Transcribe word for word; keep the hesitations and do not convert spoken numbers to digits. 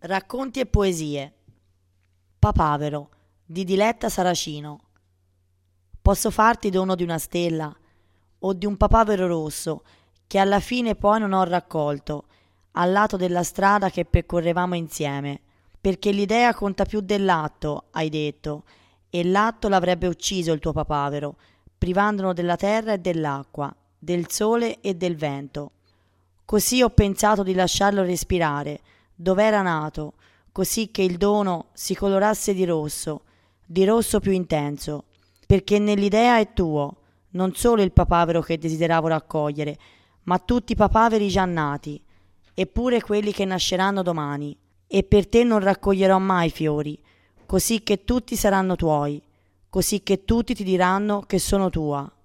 Racconti e poesie. Papavero di Diletta Saracino. Posso farti dono di una stella o di un papavero rosso che alla fine poi non ho raccolto al lato della strada che percorrevamo insieme, perché l'idea conta più dell'atto, hai detto, e l'atto l'avrebbe ucciso il tuo papavero, privandolo della terra e dell'acqua, del sole e del vento. Così ho pensato di lasciarlo respirare dov'era nato, così che il dono si colorasse di rosso, di rosso più intenso, perché nell'idea è tuo, non solo il papavero che desideravo raccogliere, ma tutti i papaveri già nati, eppure quelli che nasceranno domani. E per te non raccoglierò mai fiori, così che tutti saranno tuoi, così che tutti ti diranno che sono tua.